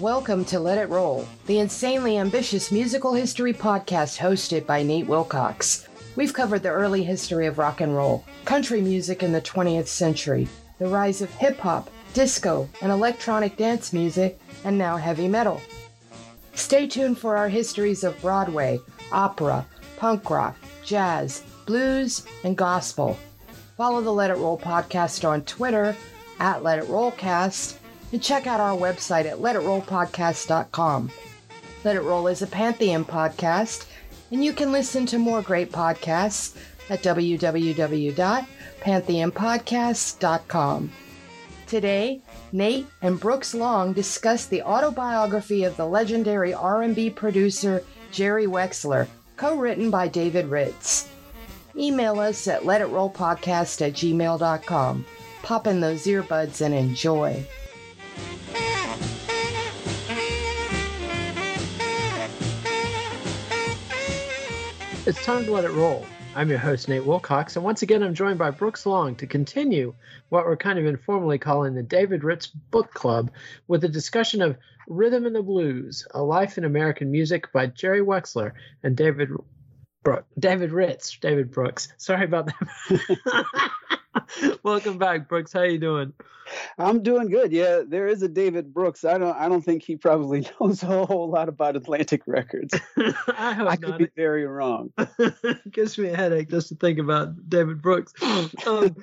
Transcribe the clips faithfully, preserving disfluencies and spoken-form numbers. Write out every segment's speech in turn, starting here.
Welcome to Let It Roll, the insanely ambitious musical history podcast hosted by Nate Wilcox. We've covered the early history of rock and roll, country music in the twentieth century, the rise of hip-hop, disco, and electronic dance music, and now heavy metal. Stay tuned for our histories of Broadway, opera, punk rock, jazz, blues, and gospel. Follow the Let It Roll podcast on Twitter, at Let It Rollcast, and check out our website at let it roll podcast dot com. Let It Roll is a Pantheon podcast, and you can listen to more great podcasts at w w w dot pantheon podcasts dot com. Today, Nate and Brooks Long discuss the autobiography of the legendary R and B producer Jerry Wexler, co-written by David Ritz. Email us at let it roll podcast at gmail dot com. Pop in those earbuds and enjoy. It's time to let it roll. I'm your host, Nate Wilcox, and once again I'm joined by Brooks Long to continue what we're kind of informally calling the David Ritz Book Club with a discussion of Rhythm and the Blues, A Life in American Music by Jerry Wexler and David Bro- David Ritz. David Brooks. Sorry about that. Welcome back, Brooks. How you doing? I'm doing good. Yeah, there is a David Brooks. I don't. I don't think he probably knows a whole lot about Atlantic Records. I hope I not. could be very wrong. Gives me a headache just to think about David Brooks. Um,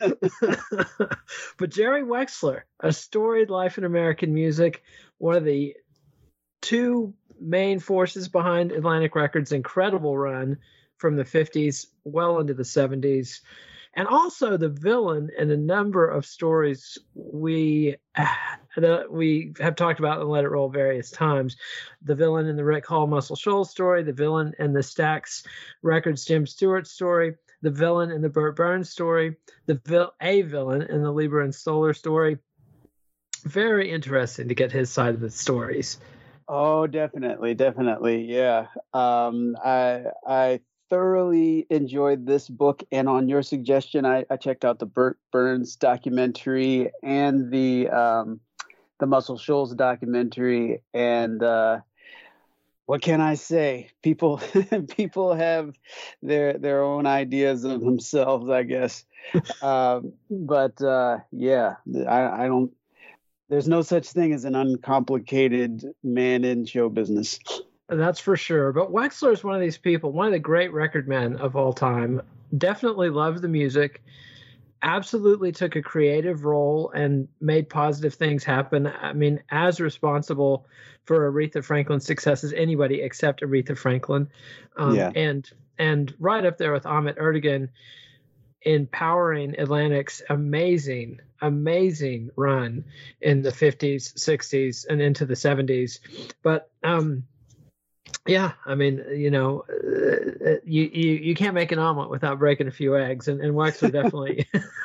but Jerry Wexler, A Storied Life in American Music, one of the two main forces behind Atlantic Records' incredible run from the fifties well into the seventies. And also the villain in a number of stories we that we have talked about and Let It Roll various times. The villain in the Rick Hall Muscle Shoals story, the villain in the Stax Records Jim Stewart story, the villain in the Burt Burns story, the vil- a villain in the Lieber and Stoller story. Very interesting to get his side of the stories. Oh, definitely, definitely, yeah. Um, I I. thoroughly enjoyed this book, and on your suggestion, I, I checked out the Burt Burns documentary and the um, the Muscle Shoals documentary. And uh, what can I say? People people have their their own ideas of themselves, I guess. um, but uh, yeah, I, I don't. There's no such thing as an uncomplicated man in show business. That's for sure. But Wexler is one of these people, one of the great record men of all time. Definitely loved the music. Absolutely took a creative role and made positive things happen. I mean, as responsible for Aretha Franklin's success as anybody except Aretha Franklin. Um, yeah. And and right up there with Ahmet Ertegun in powering Atlantic's amazing, amazing run in the fifties, sixties, and into the seventies. But um yeah, I mean, you know, uh, you, you you can't make an omelet without breaking a few eggs, and, and Wexler definitely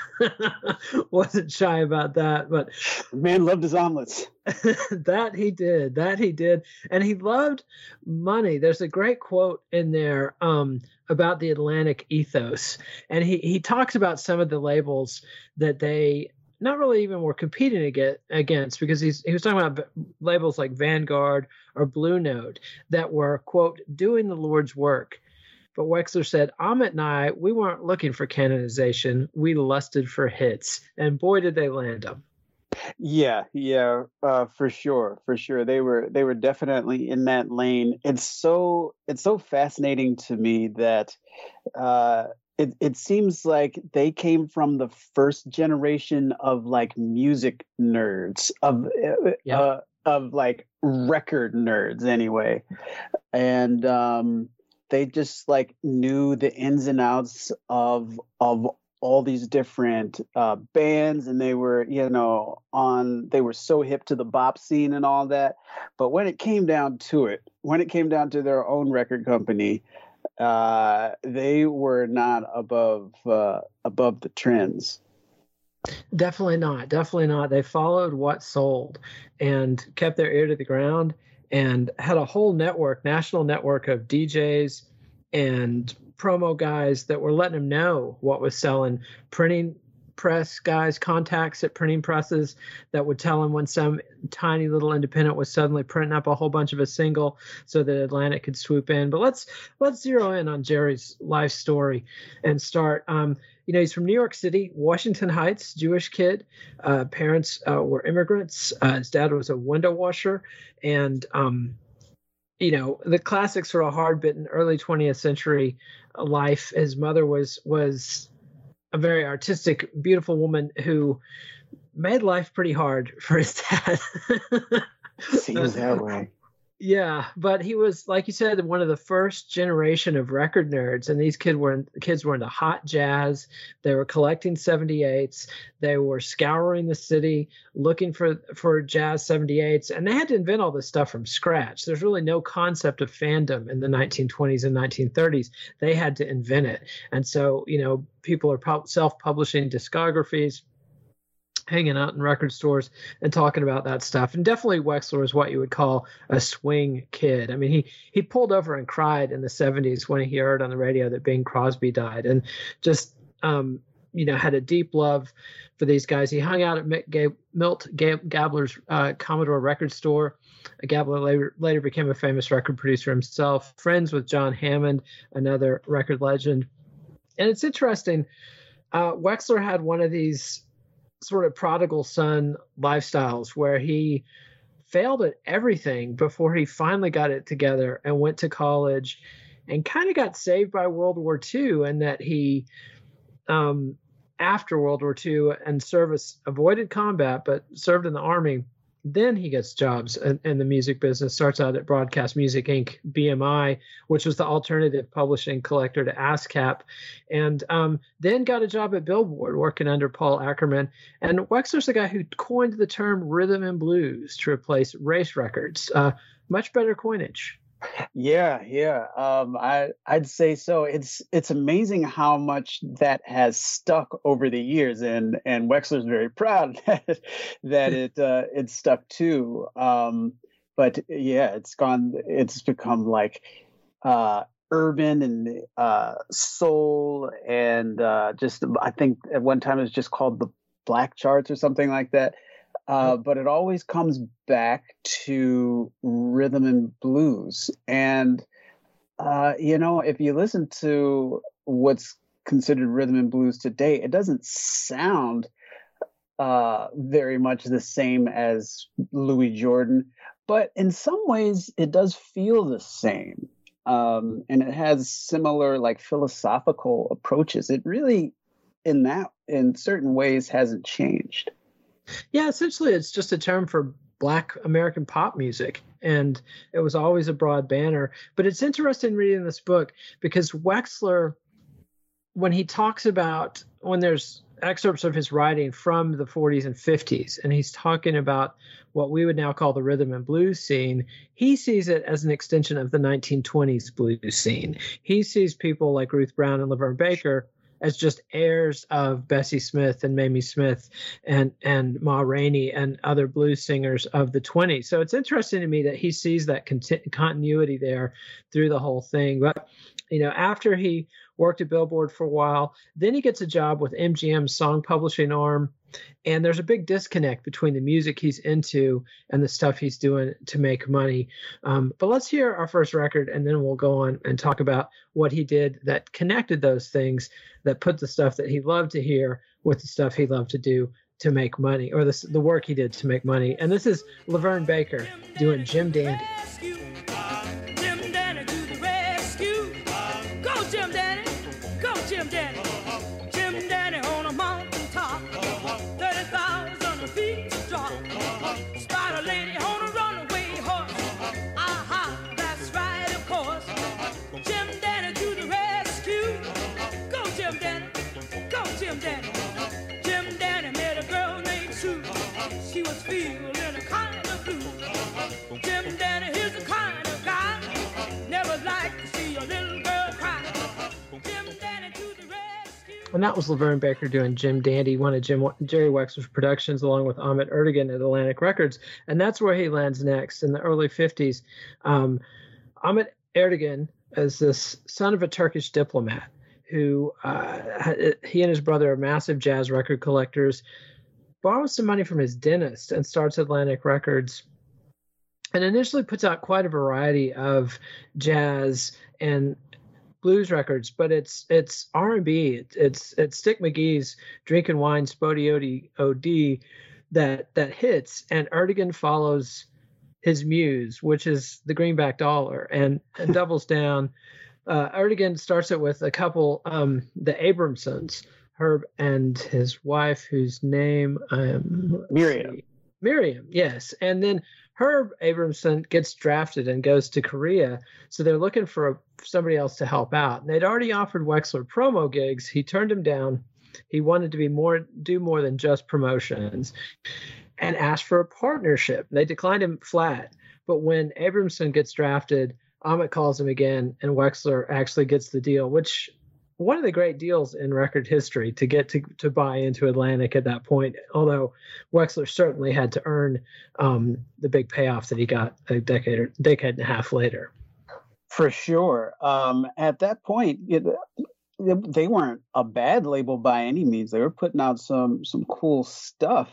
wasn't shy about that. But the man loved his omelets. That he did, that he did, and he loved money. There's a great quote in there um, about the Atlantic ethos, and he he talks about some of the labels that they not really even were competing against, because he's he was talking about labels like Vanguard or Blue Note that were, quote, doing the Lord's work. But Wexler said, Ahmet and I, we weren't looking for canonization. We lusted for hits. And boy, did they land them. Yeah, yeah, uh, for sure, for sure. They were they were definitely in that lane. It's so it's so fascinating to me that uh, it it seems like they came from the first generation of like music nerds, of Yep. uh, of like record nerds anyway, and um, they just like knew the ins and outs of of all these different uh, bands, and they were, you know, on, they were so hip to the bop scene and all that. But when it came down to it, when it came down to their own record company, uh, they were not above, uh, above the trends. Definitely not. Definitely not. They followed what sold and kept their ear to the ground and had a whole network, national network of D Js and promo guys that were letting them know what was selling, printing press guys contacts at printing presses that would tell him when some tiny little independent was suddenly printing up a whole bunch of a single so that Atlantic could swoop in. But let's let's zero in on Jerry's life story and start. Um, you know, he's from New York City, Washington Heights, Jewish kid. Uh, parents uh, were immigrants. Uh, his dad was a window washer, and um, you know, the classic sort of hard-bitten early twentieth century life. His mother was was a very artistic, beautiful woman who made life pretty hard for his dad. Seems that way. Yeah, but he was, like you said, one of the first generation of record nerds, and these kids were kids were into hot jazz. They were collecting seventy-eights. They were scouring the city looking for for jazz seventy-eights, and they had to invent all this stuff from scratch. There's really no concept of fandom in the nineteen twenties and nineteen thirties. They had to invent it, and so you know people are pub- self-publishing discographies, hanging out in record stores and talking about that stuff. And definitely Wexler is what you would call a swing kid. I mean, he he pulled over and cried in the seventies when he heard on the radio that Bing Crosby died, and just um, you know had a deep love for these guys. He hung out at Mick Gab- Milt Gab- Gabler's uh, Commodore record store. Gabler later, later became a famous record producer himself, friends with John Hammond, another record legend. And it's interesting, uh, Wexler had one of these sort of prodigal son lifestyles where he failed at everything before he finally got it together and went to college and kind of got saved by World War Two, and that he um after World War Two and service avoided combat but served in the Army. Then he gets jobs in, in the music business, starts out at Broadcast Music Incorporated, B M I, which was the alternative publishing collector to ASCAP, and um, then got a job at Billboard working under Paul Ackerman. And Wexler's the guy who coined the term rhythm and blues to replace race records. Uh, much better coinage. Yeah, yeah. Um, I I'd say so. It's it's amazing how much that has stuck over the years, and and Wexler's very proud that that it uh, it stuck too. Um, but yeah, it's gone. It's become like uh, urban and uh, soul, and uh, just I think at one time it was just called the Black Charts or something like that. Uh, but it always comes back to rhythm and blues. And, uh, you know, if you listen to what's considered rhythm and blues today, it doesn't sound uh, very much the same as Louis Jordan. But in some ways, it does feel the same. Um, and it has similar, like, philosophical approaches. It really, in that, in certain ways, hasn't changed. Yeah, essentially it's just a term for Black American pop music, and it was always a broad banner. But it's interesting reading this book because Wexler, when he talks about, when there's excerpts of his writing from the forties and fifties, and he's talking about what we would now call the rhythm and blues scene, he sees it as an extension of the nineteen twenties blues scene. He sees people like Ruth Brown and Laverne Baker as just heirs of Bessie Smith and Mamie Smith and and Ma Rainey and other blues singers of the twenties. So it's interesting to me that he sees that conti- continuity there through the whole thing. But, you know, after he worked at Billboard for a while, then he gets a job with M G M's song publishing arm. And there's a big disconnect between the music he's into and the stuff he's doing to make money. Um, but let's hear our first record, and then we'll go on and talk about what he did that connected those things, that put the stuff that he loved to hear with the stuff he loved to do to make money, or the, the work he did to make money. And this is Laverne Baker doing Jim Dandy. Jim Dandy to the rescue. Go, Jim Dandy. Go, Jim Dandy. Jim Dandy on a mountain top. thirty thousand feet drop. Spider lady on a runaway horse. Aha, that's right, of course. Jim Dandy to the rescue. Go, Jim Dandy. Go, Jim Dandy. Jim Dandy met a girl named Sue. She was feeling a kind of blue. Jim Dandy is the kind of guy never liked to see a little girl cry. Jim Dandy to the rescue. And that was Laverne Baker doing Jim Dandy, one of Jim, Jerry Wexler's productions, along with Ahmet Ertegun at Atlantic Records. And that's where he lands next in the early fifties. Um, Ahmet Ertegun is this son of a Turkish diplomat. who uh, he and his brother are massive jazz record collectors, borrows some money from his dentist and starts Atlantic Records, and initially puts out quite a variety of jazz and blues records, but it's it's R and B. It's it's Stick McGee's Drinking Wine Spody O D that that hits, and Ertegun follows his muse, which is the greenback dollar, and, and doubles down. Uh, Ertegun starts it with a couple, um, the Abramsons, Herb and his wife, whose name um, Miriam. see, Miriam, yes, and then Herb Abramson gets drafted and goes to Korea, so they're looking for a, somebody else to help out. And they'd already offered Wexler promo gigs. He turned him down. He wanted to be more, do more than just promotions, and asked for a partnership. They declined him flat. But when Abramson gets drafted, Ahmet calls him again, and Wexler actually gets the deal, which one of the great deals in record history to get to, to buy into Atlantic at that point, although Wexler certainly had to earn um, the big payoff that he got a decade or decade and a half later. For sure. Um, at that point, it, they weren't a bad label by any means. They were putting out some some cool stuff.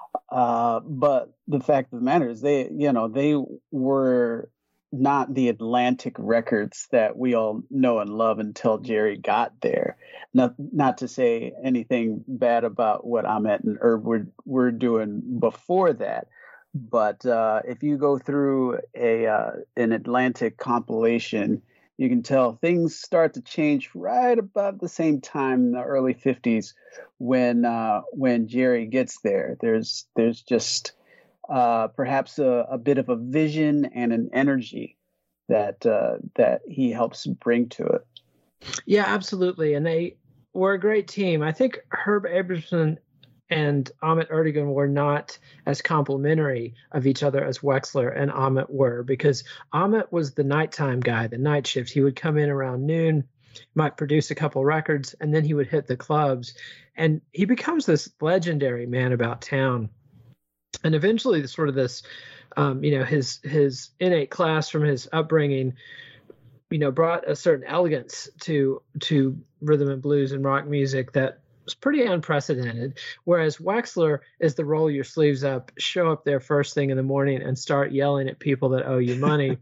Uh, but the fact of the matter is they, you know, they were not the Atlantic Records that we all know and love until Jerry got there. Not not to say anything bad about what Ahmet and Herb were, were doing before that. But uh, if you go through a uh, an Atlantic compilation, you can tell things start to change right about the same time in the early fifties when uh, when Jerry gets there. There's there's just uh, perhaps a, a bit of a vision and an energy that uh, that he helps bring to it. Yeah, absolutely. And they were a great team. I think Herb Abramson and Ahmet Ertegun were not as complimentary of each other as Wexler and Ahmet were, because Ahmet was the nighttime guy, the night shift. He would come in around noon, might produce a couple records, and then he would hit the clubs. And he becomes this legendary man about town. And eventually, the sort of this, um, you know, his his innate class from his upbringing, you know, brought a certain elegance to to rhythm and blues and rock music that was pretty unprecedented. Whereas Wexler is the roll your sleeves up, show up there first thing in the morning and start yelling at people that owe you money.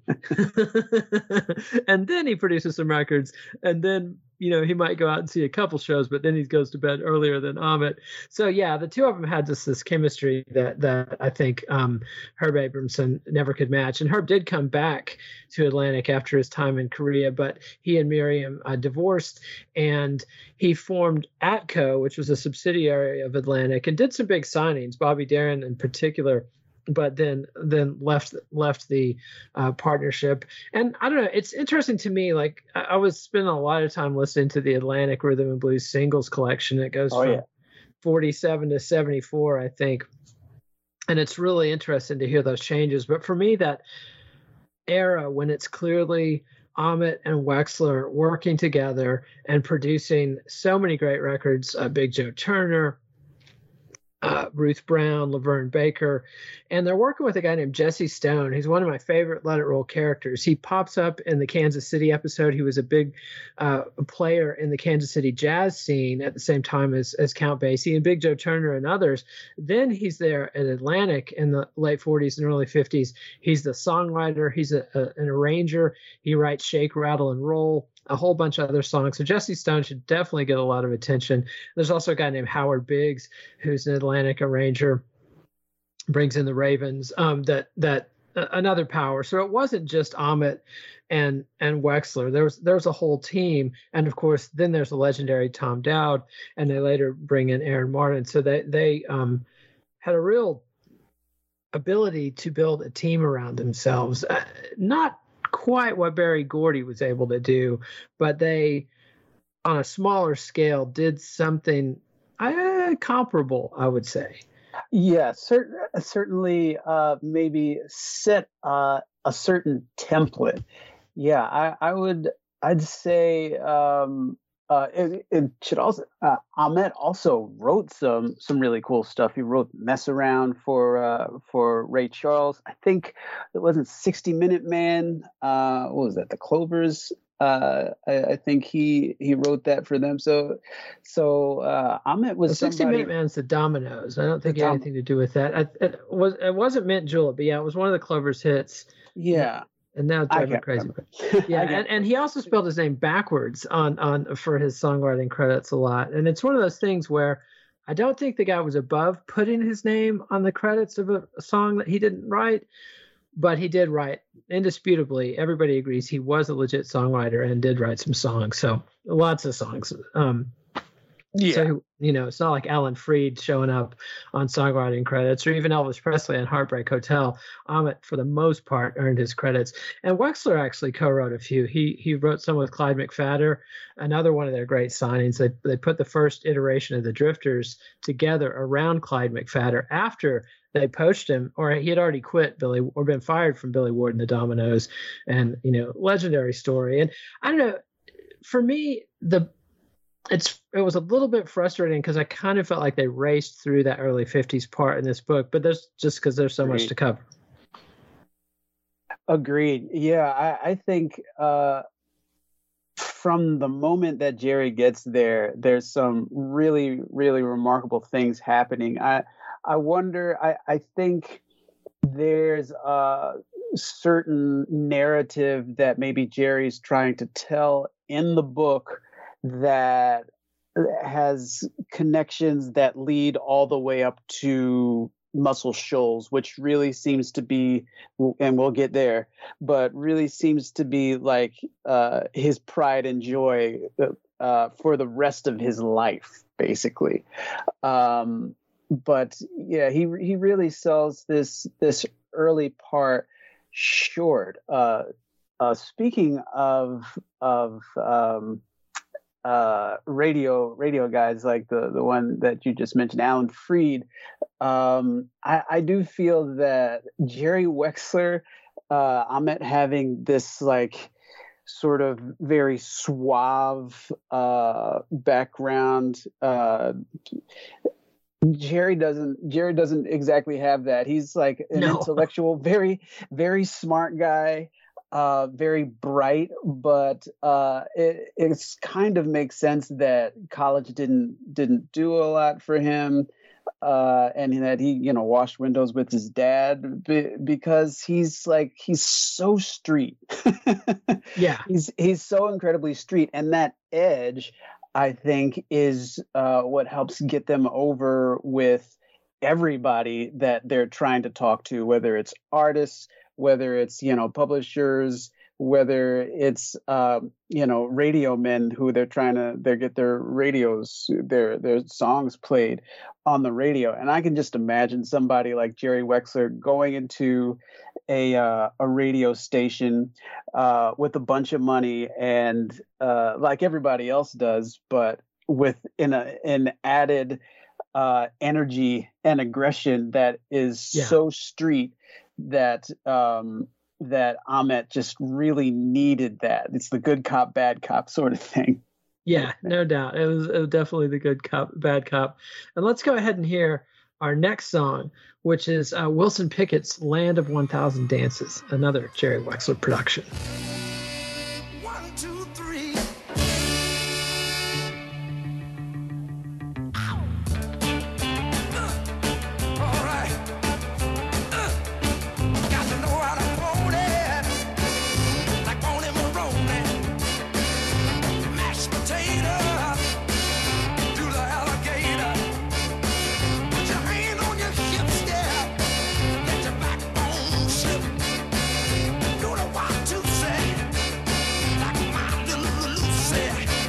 And then he produces some records, and then, you know, he might go out and see a couple shows, but then he goes to bed earlier than Ahmet. So yeah, the two of them had just this chemistry that that I think um, Herb Abramson never could match. And Herb did come back to Atlantic after his time in Korea, but he and Miriam uh, divorced, and he formed Atco, which was a subsidiary of Atlantic, and did some big signings, Bobby Darin in particular. But then then left left the uh, partnership. And I don't know, it's interesting to me, like I, I was spending a lot of time listening to the Atlantic Rhythm and Blues singles collection. It goes oh, from yeah. forty-seven to seventy-four, I think. And it's really interesting to hear those changes. But for me, that era when it's clearly Ahmet and Wexler working together and producing so many great records, uh, Big Joe Turner, Uh, Ruth Brown, Laverne Baker, and they're working with a guy named Jesse Stone. He's one of my favorite Let It Roll characters. He pops up in the Kansas City episode. He was a big uh, player in the Kansas City jazz scene at the same time as, as Count Basie and Big Joe Turner and others. Then he's there at Atlantic in the late forties and early fifties. He's the songwriter. He's a, a, an arranger. He writes Shake, Rattle, and Roll, a whole bunch of other songs. So Jesse Stone should definitely get a lot of attention. There's also a guy named Howard Biggs, who's an Atlantic arranger, brings in the Ravens, um, that, that uh, another power. So it wasn't just Ahmet and, and Wexler. There was, there was a whole team. And of course, then there's the legendary Tom Dowd, and they later bring in Aaron Martin. So they, they um, had a real ability to build a team around themselves. Uh, not quite what Berry Gordy was able to do, but they, on a smaller scale, did something uh, comparable, I would say. Yeah, cert- certainly uh, maybe set uh, a certain template. Yeah, I, I would, I'd say um, uh, it, it should also, uh, Ahmet also wrote some some really cool stuff. He wrote Mess Around for uh, for Ray Charles. I think it wasn't sixty Minute Man. Uh, what was that? The Clovers Uh, I, I think he he wrote that for them. So so uh, Ahmet was the sixty somebody. Minute Man's the Dominoes. I don't think The it had Dom- anything to do with that. I, it was it wasn't Mint Julep, but yeah, it was one of the Clover's hits. Yeah. And now it's I driving me can't crazy. remember. Yeah, I and, can't and he also spelled his name backwards on on for his songwriting credits a lot. And it's one of those things where I don't think the guy was above putting his name on the credits of a, a song that he didn't write, but he did write. Indisputably, everybody agrees he was a legit songwriter and did write some songs. So lots of songs. Um, Yeah. So, you know, it's not like Alan Freed showing up on songwriting credits or even Elvis Presley on Heartbreak Hotel. Ahmet, for the most part, earned his credits. And Wexler actually co-wrote a few. He he wrote some with Clyde McPhatter, another one of their great signings. They, they put the first iteration of the Drifters together around Clyde McPhatter after they poached him, or he had already quit Billy or been fired from Billy Ward and the Dominoes. And, you know, legendary story. And I don't know, for me, the It's it was a little bit frustrating because I kind of felt like they raced through that early fifties part in this book, but there's just because there's so Agreed. much to cover. Agreed. Yeah, I, I think uh, from the moment that Jerry gets there, there's some really, really remarkable things happening. I I wonder. I I think there's a certain narrative that maybe Jerry's trying to tell in the book that has connections that lead all the way up to Muscle Shoals, which really seems to be, and we'll get there, but really seems to be like uh, his pride and joy uh, for the rest of his life, basically. Um, but yeah, he he really sells this this early part short. Uh, uh, speaking of of um, uh radio radio guys like the the one that you just mentioned, Alan Freed, um I, I do feel that Jerry Wexler, uh Ahmet having this like sort of very suave uh background, uh Jerry doesn't Jerry doesn't exactly have that. He's like an No. intellectual, very very smart guy, uh very bright, but uh it it's kind of makes sense that college didn't didn't do a lot for him, uh and that he, you know, washed windows with his dad be, because he's like he's so street. Yeah. he's he's so incredibly street, and that edge, I think, is uh what helps get them over with everybody that they're trying to talk to, whether it's artists, whether it's, you know, publishers, whether it's, um, you know, radio men who they're trying to, they get their radios, their, their songs played on the radio. And I can just imagine somebody like Jerry Wexler going into a, uh, a radio station, uh, with a bunch of money and, uh, like everybody else does, but with in a, an added, uh, energy and aggression that is Yeah. so street that um, that Ahmet just really needed that. It's the good cop, bad cop sort of thing. Yeah, no doubt. It was, it was definitely the good cop, bad cop. And let's go ahead and hear our next song, which is uh, Wilson Pickett's Land of one thousand Dances, another Jerry Wexler production. One, two, three. All right. Uh, got to know how to hold it. Like Bonnie Maroney. Mashed potato. Do the alligator. Put your hand on your hips, yeah. Let your backbone slip. Do the one, two, say. Like my little Lucy.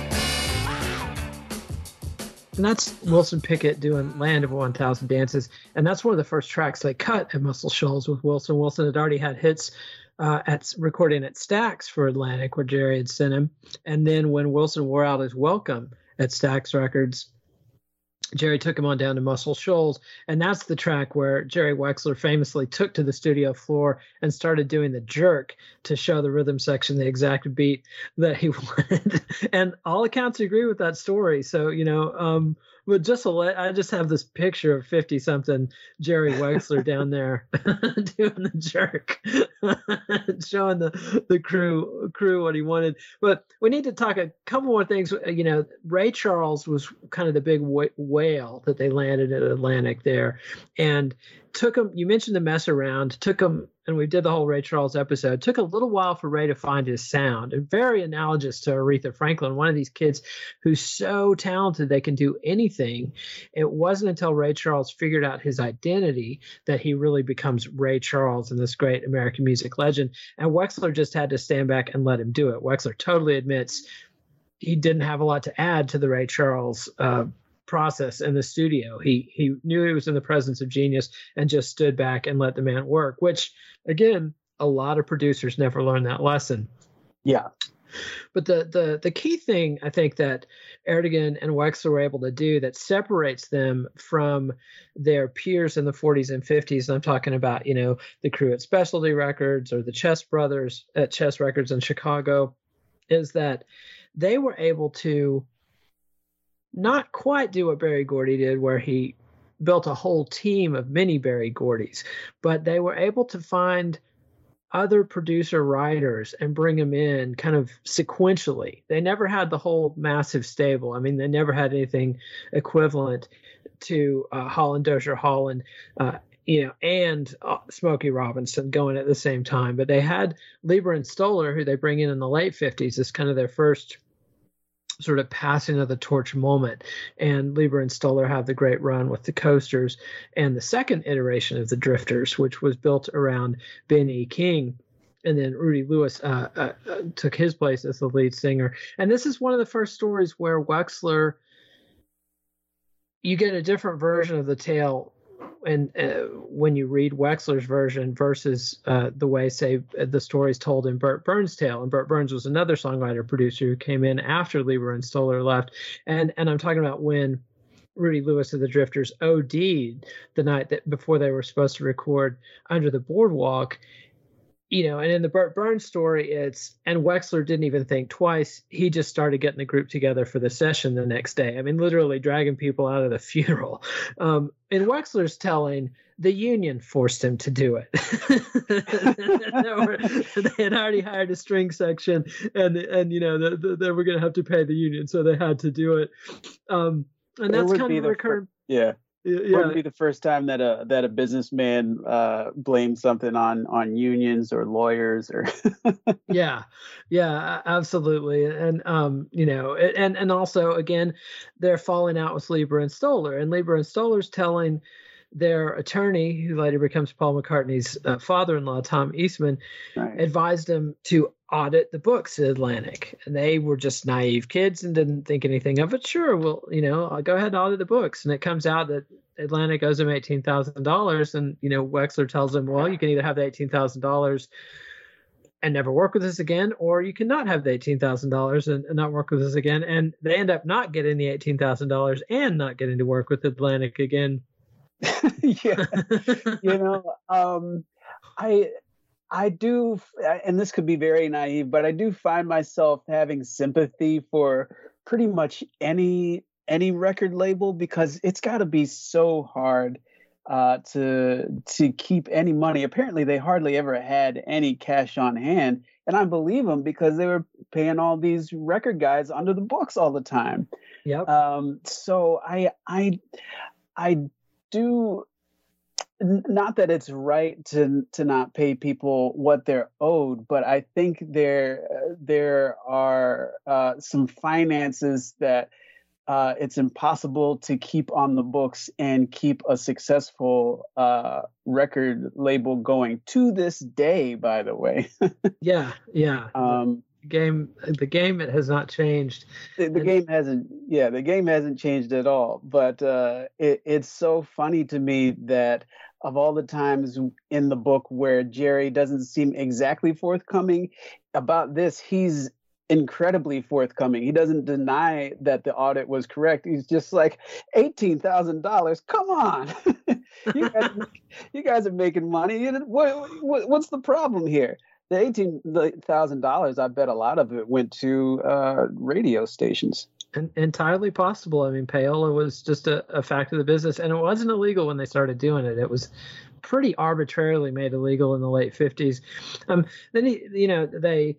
And that's Wilson Pickett doing Land of one thousand Dances. And that's one of the first tracks they cut at Muscle Shoals with Wilson. Wilson had already had hits uh, at recording at Stax for Atlantic, where Jerry had sent him. And then when Wilson wore out his welcome at Stax Records, Jerry took him on down to Muscle Shoals. And that's the track where Jerry Wexler famously took to the studio floor and started doing the jerk to show the rhythm section the exact beat that he wanted. And all accounts agree with that story. So, you know, um, but just to let, I just have this picture of fifty something Jerry Wexler down there doing the jerk, showing the, the crew crew what he wanted. But we need to talk a couple more things. You know, Ray Charles was kind of the big wh- whale that they landed at Atlantic there, and took him. You mentioned the mess around. Took him, and we did the whole Ray Charles episode. Took a little while for Ray to find his sound, and very analogous to Aretha Franklin, one of these kids who's so talented they can do anything. It wasn't until Ray Charles figured out his identity that he really becomes Ray Charles and this great American music legend. And Wexler just had to stand back and let him do it. Wexler totally admits he didn't have a lot to add to the Ray Charles uh, process in the studio. He he knew he was in the presence of genius and just stood back and let the man work, which, again, a lot of producers never learn that lesson. Yeah. But the the the key thing I think that Ertegun and Wexler were able to do that separates them from their peers in the forties and fifties, and I'm talking about, you know, the crew at Specialty Records or the Chess Brothers at Chess Records in Chicago, is that they were able to not quite do what Berry Gordy did, where he built a whole team of mini Berry Gordys, but they were able to find other producer writers and bring them in kind of sequentially. They never had the whole massive stable. I mean, they never had anything equivalent to uh, Holland Dozier Holland, uh, you know, and uh, Smokey Robinson going at the same time. But they had Leiber and Stoller, who they bring in in the late fifties, as kind of their first sort of passing of the torch moment. And Leiber and Stoller have the great run with the Coasters and the second iteration of the Drifters, which was built around Ben E. King. And then Rudy Lewis uh, uh, uh, took his place as the lead singer. And this is one of the first stories where Wexler, you get a different version of the tale and uh, when you read Wexler's version versus uh, the way, say, the story's told in Burt Burns' tale. And Burt Burns was another songwriter producer who came in after Leiber and Stoller left. And and I'm talking about when Rudy Lewis of the Drifters OD'd the night that before they were supposed to record Under the Boardwalk. You know, and in the Burt Burns story, it's, and Wexler didn't even think twice. He just started getting the group together for the session the next day. I mean, literally dragging people out of the funeral. Um, in Wexler's telling, the union forced him to do it. they, were, they had already hired a string section, and, and you know, the, the, they were going to have to pay the union, so they had to do it. Um, and that's kind of recurring. Fir- yeah. Yeah. It wouldn't be the first time that a that a businessman uh, blamed something on on unions or lawyers or. yeah, yeah, absolutely, and um, you know, and and also again, they're falling out with Leiber and Stoller, and Leiber and Stoller's telling their attorney, who later becomes Paul McCartney's uh, father-in-law, Tom Eastman, right, advised them to audit the books at Atlantic. And they were just naive kids and didn't think anything of it. Sure, well, you know, I'll go ahead and audit the books. And it comes out that Atlantic owes them eighteen thousand dollars. And, you know, Wexler tells them, well, you can either have the eighteen thousand dollars and never work with us again, or you cannot have the eighteen thousand dollars and, and not work with us again. And they end up not getting the eighteen thousand dollars and not getting to work with Atlantic again. yeah, you know, um, I, I do, and this could be very naive, but I do find myself having sympathy for pretty much any any record label, because it's got to be so hard uh, to to keep any money. Apparently, they hardly ever had any cash on hand, and I believe them because they were paying all these record guys under the books all the time. Yep. Um, so I I I. do not that it's right to to not pay people what they're owed, but I think there there are uh, some finances that uh, it's impossible to keep on the books and keep a successful uh, record label going to this day. By the way, yeah, yeah. Um, game the game it has not changed. The, the game hasn't yeah the game hasn't changed at all, but uh it, it's so funny to me that of all the times in the book where Jerry doesn't seem exactly forthcoming about this, he's incredibly forthcoming. He doesn't deny that the audit was correct. He's just like, eighteen thousand dollars, come on. you, guys, you guys are making money. What, what, what's the problem here? The eighteen thousand dollars, I bet a lot of it went to uh, radio stations. en- entirely possible. I mean, payola was just a, a fact of the business, and it wasn't illegal when they started doing it. It was pretty arbitrarily made illegal in the late fifties. Um, then, you know, they,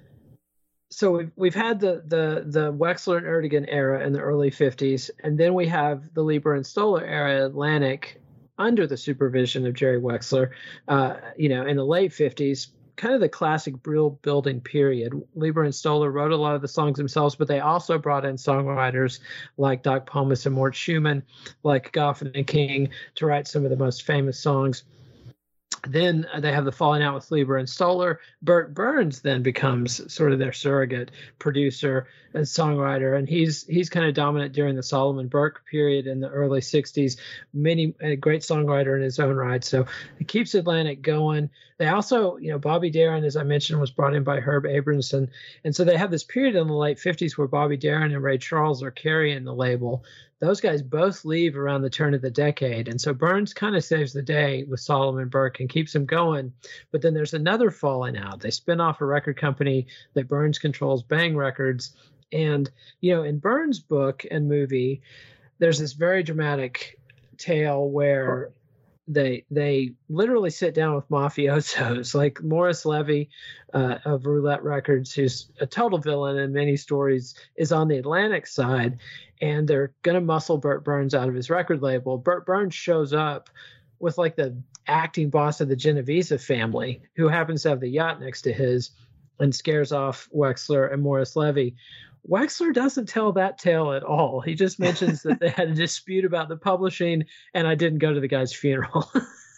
so we've, we've had the, the, the Wexler and Ertegun era in the early fifties, and then we have the Leiber and Stoller era, Atlantic, under the supervision of Jerry Wexler, uh, you know, in the late fifties, kind of the classic Brill building period. Leiber and Stoller wrote a lot of the songs themselves, but they also brought in songwriters like Doc Pomus and Mort Schumann, like Goffin and King, to write some of the most famous songs. Then they have the falling out with Leiber and Stoller. Burt Burns then becomes sort of their surrogate producer and songwriter, and he's he's kind of dominant during the Solomon Burke period in the early sixties. Many a great songwriter in his own right, so it keeps Atlantic going. They also, you know, Bobby Darin, as I mentioned, was brought in by Herb Abramson, and so they have this period in the late fifties where Bobby Darin and Ray Charles are carrying the label. Those guys both leave around the turn of the decade. And so Burns kind of saves the day with Solomon Burke and keeps them going. But then there's another falling out. They spin off a record company that Burns controls, Bang Records. And, you know, in Burns' book and movie, there's this very dramatic tale where they they literally sit down with mafiosos like Morris Levy uh, of Roulette Records, who's a total villain in many stories, is on the Atlantic side, and they're going to muscle Burt Burns out of his record label. Burt Burns shows up with like the acting boss of the Genovese family, who happens to have the yacht next to his, and scares off Wexler and Morris Levy. Wexler doesn't tell that tale at all. He just mentions that they had a dispute about the publishing, and I didn't go to the guy's funeral.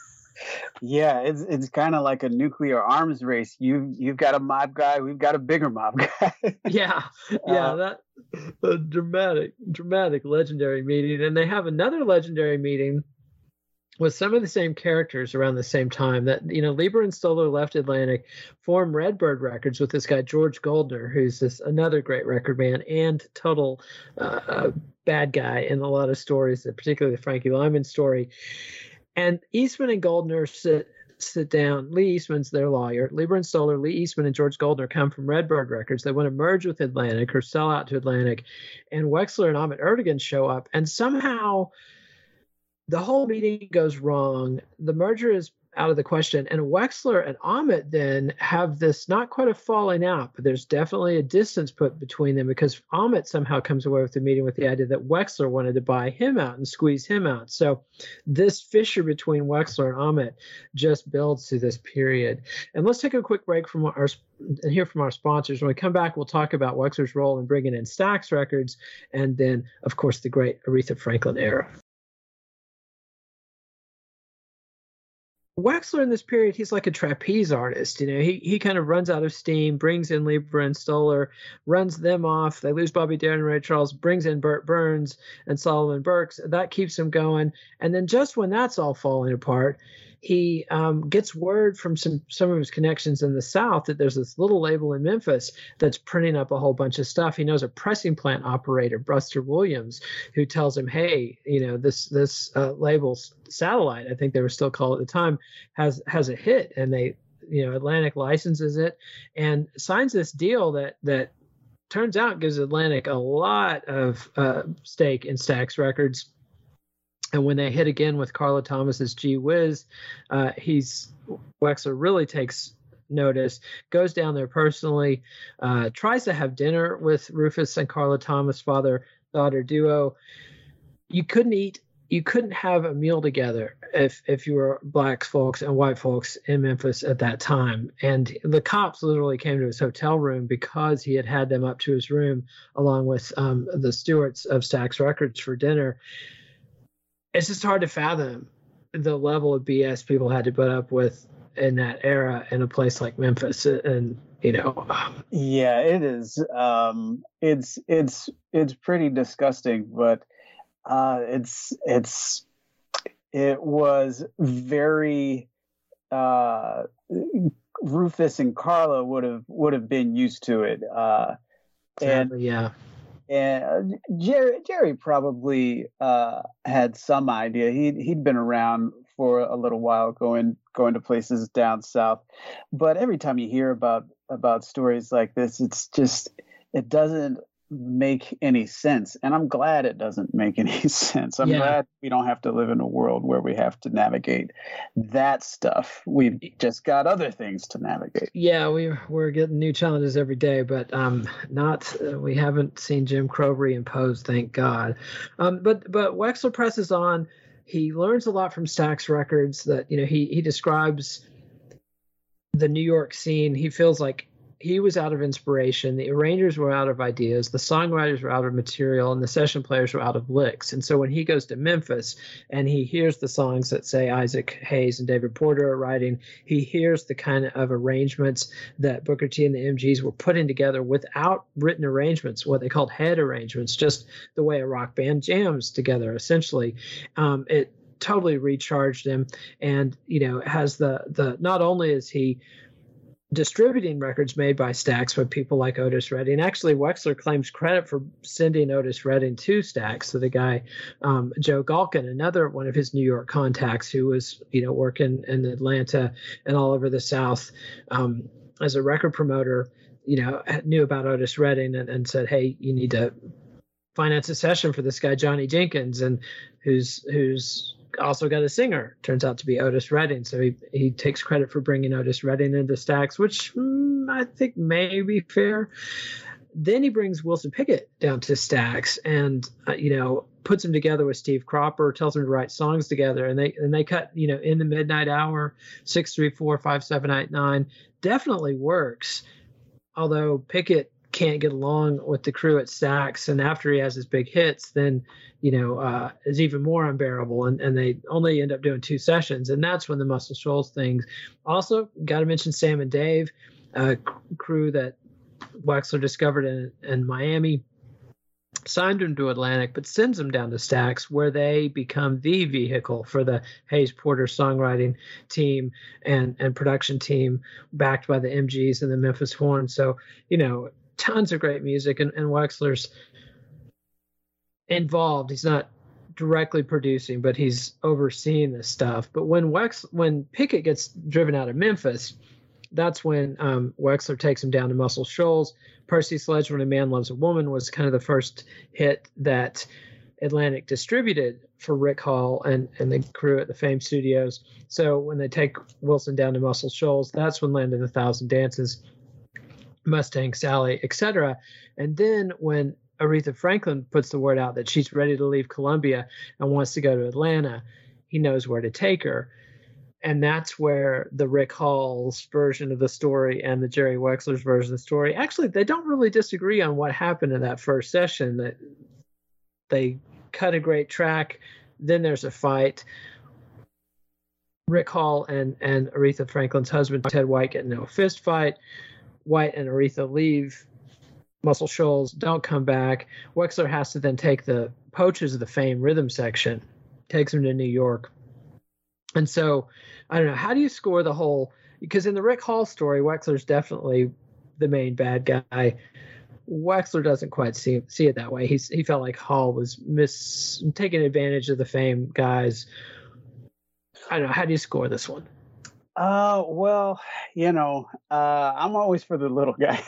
Yeah, it's it's kind of like a nuclear arms race. You you've got a mob guy, we've got a bigger mob guy. yeah, yeah, Uh, that a dramatic, dramatic, legendary meeting, and they have another legendary meeting with some of the same characters around the same time. That, you know, Leiber and Stoller left Atlantic, formed Redbird Records with this guy George Goldner, who's this another great record man and total uh, uh, bad guy in a lot of stories, particularly the Frankie Lyman story. And Eastman and Goldner sit sit down. Lee Eastman's their lawyer. Leiber and Stoller, Lee Eastman, and George Goldner come from Redbird Records. They want to merge with Atlantic or sell out to Atlantic. And Wexler and Ahmet Ertegun show up, and somehow the whole meeting goes wrong. The merger is out of the question. And Wexler and Ahmet then have this, not quite a falling out, but there's definitely a distance put between them, because Ahmet somehow comes away with the meeting with the idea that Wexler wanted to buy him out and squeeze him out. So this fissure between Wexler and Ahmet just builds to this period. And let's take a quick break from our and hear from our sponsors. When we come back, we'll talk about Wexler's role in bringing in Stax Records, and then, of course, the great Aretha Franklin era. Wexler in this period, he's like a trapeze artist. You know, he he kind of runs out of steam, brings in Leiber and Stoller, runs them off. They lose Bobby Darin and Ray Charles, brings in Burt Burns and Solomon Burke. That keeps him going. And then just when that's all falling apart, he um, gets word from some some of his connections in the South that there's this little label in Memphis that's printing up a whole bunch of stuff. He knows a pressing plant operator, Buster Williams, who tells him, hey, you know, this this uh, label's Satellite, I think they were still called at the time, has has a hit, and they, you know, Atlantic licenses it and signs this deal that that turns out gives Atlantic a lot of uh, stake in Stax Records. And when they hit again with Carla Thomas's Gee Whiz, uh, he's Wexler really takes notice, goes down there personally, uh, tries to have dinner with Rufus and Carla Thomas, father-daughter duo. You couldn't eat, you couldn't have a meal together if if you were black folks and white folks in Memphis at that time. And the cops literally came to his hotel room because he had had them up to his room along with um, the stewards of Stax Records for dinner. It's just hard to fathom the level of B S people had to put up with in that era in a place like Memphis. And, you know, yeah, it is. Um, it's, it's, it's pretty disgusting, but uh, it's, it's, it was very, uh, Rufus and Carla would have, would have been used to it. Uh, and sadly, yeah. And Jerry, Jerry probably uh, had some idea. He'd he'd been around for a little while, going going to places down south. But every time you hear about about stories like this, it's just it doesn't make any sense. And I'm glad it doesn't make any sense. I'm Yeah. glad we don't have to live in a world where we have to navigate that stuff. We've just got other things to navigate. Yeah, we we're getting new challenges every day, but um, not uh, we haven't seen Jim Crow reimposed, thank God. Um, but but Wexler presses on. He learns a lot from Stax Records. That you know he he describes the New York scene. He feels like he was out of inspiration. The arrangers were out of ideas. The songwriters were out of material, and the session players were out of licks. And so when he goes to Memphis and he hears the songs that say Isaac Hayes and David Porter are writing, he hears the kind of arrangements that Booker T and the M Gs were putting together without written arrangements, what they called head arrangements, just the way a rock band jams together, essentially. Um, it totally recharged him, and you know has the the not only is he distributing records made by Stax with people like Otis Redding. Actually, Wexler claims credit for sending Otis Redding to Stax, to the guy, um, Joe Galkin, another one of his New York contacts who was, you know, working in Atlanta and all over the South um, as a record promoter, you know, knew about Otis Redding and, and said, hey, you need to finance a session for this guy, Johnny Jenkins, and who's who's also got a singer, turns out to be Otis Redding. So he, he takes credit for bringing Otis Redding into Stax, which mm, I think may be fair. Then he brings Wilson Pickett down to Stax and, uh, you know, puts him together with Steve Cropper, tells him to write songs together. And they, and they cut, you know, In the Midnight Hour, six three four, five seven eight nine, definitely works. Although Pickett can't get along with the crew at Stax, and after he has his big hits, then you know uh is even more unbearable, and and they only end up doing two sessions, and that's when the Muscle Shoals things. Also, got to mention Sam and Dave, a crew that Wexler discovered in in Miami, signed him to Atlantic, but sends him down to Stax, where they become the vehicle for the Hayes Porter songwriting team and and production team, backed by the M Gs and the Memphis Horn. So you know. Tons of great music, and, and Wexler's involved. He's not directly producing, but he's overseeing this stuff. But when Wex, when Pickett gets driven out of Memphis, that's when um, Wexler takes him down to Muscle Shoals. Percy Sledge, When a Man Loves a Woman, was kind of the first hit that Atlantic distributed for Rick Hall and, and the crew at the Fame Studios. So when they take Wilson down to Muscle Shoals, that's when Land of a Thousand Dances, Mustang Sally, et cetera. And then when Aretha Franklin puts the word out that she's ready to leave Columbia and wants to go to Atlanta, he knows where to take her. And that's where the Rick Hall's version of the story and the Jerry Wexler's version of the story, actually, they don't really disagree on what happened in that first session. That they cut a great track, then there's a fight. Rick Hall and, and Aretha Franklin's husband, Ted White, get into a fist fight. White and Aretha leave Muscle Shoals, don't come back. Wexler has to then take the Poaches of the Fame rhythm section, takes them to New York. And so, I don't know, how do you score the whole, because in the Rick Hall story, Wexler's definitely the main bad guy. Wexler doesn't quite see see it that way. He's, he felt like Hall was mis taking advantage of the Fame guys. I don't know, how do you score this one? Uh, well, you know, uh, I'm always for the little guy.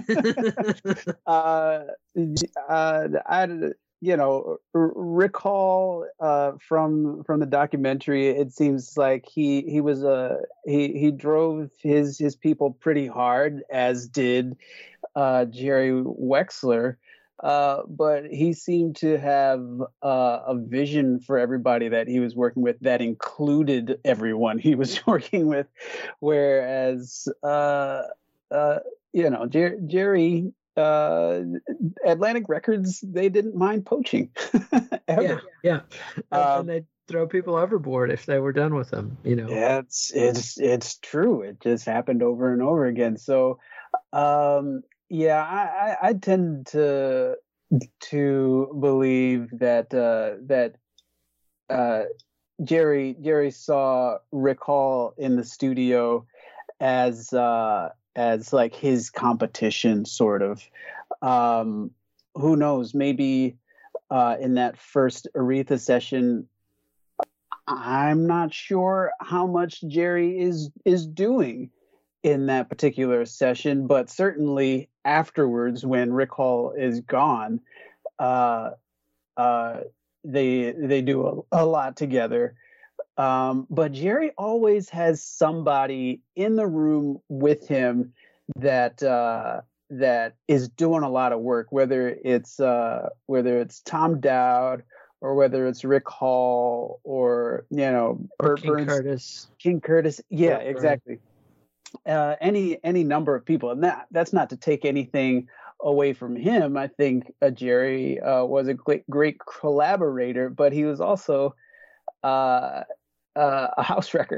uh, uh, I, you know, Rick Hall, uh, from, from the documentary, it seems like he, he was, a he, he drove his, his people pretty hard, as did, uh, Jerry Wexler. Uh, but he seemed to have uh, a vision for everybody that he was working with that included everyone he was working with. Whereas, uh, uh, you know, Jer- Jerry, uh, Atlantic Records, they didn't mind poaching. yeah, yeah. And, um, and they'd throw people overboard if they were done with them, you know. Yeah, it's, it's, it's true. It just happened over and over again. So, um, yeah, I, I, I tend to to believe that uh, that uh, Jerry Jerry saw Rick Hall in the studio as uh, as like his competition, sort of. Um, who knows? Maybe uh, in that first Aretha session, I'm not sure how much Jerry is is doing in that particular session, but certainly afterwards, when Rick Hall is gone, uh, uh, they they do a, a lot together. Um, but Jerry always has somebody in the room with him that uh, that is doing a lot of work, whether it's uh, whether it's Tom Dowd or whether it's Rick Hall or you know or Burt King Burns, Curtis. King Curtis, yeah, Burt exactly. Uh, any any number of people, and that that's not to take anything away from him. I think uh, Jerry uh, was a great great collaborator, but he was also uh, uh, a house wrecker.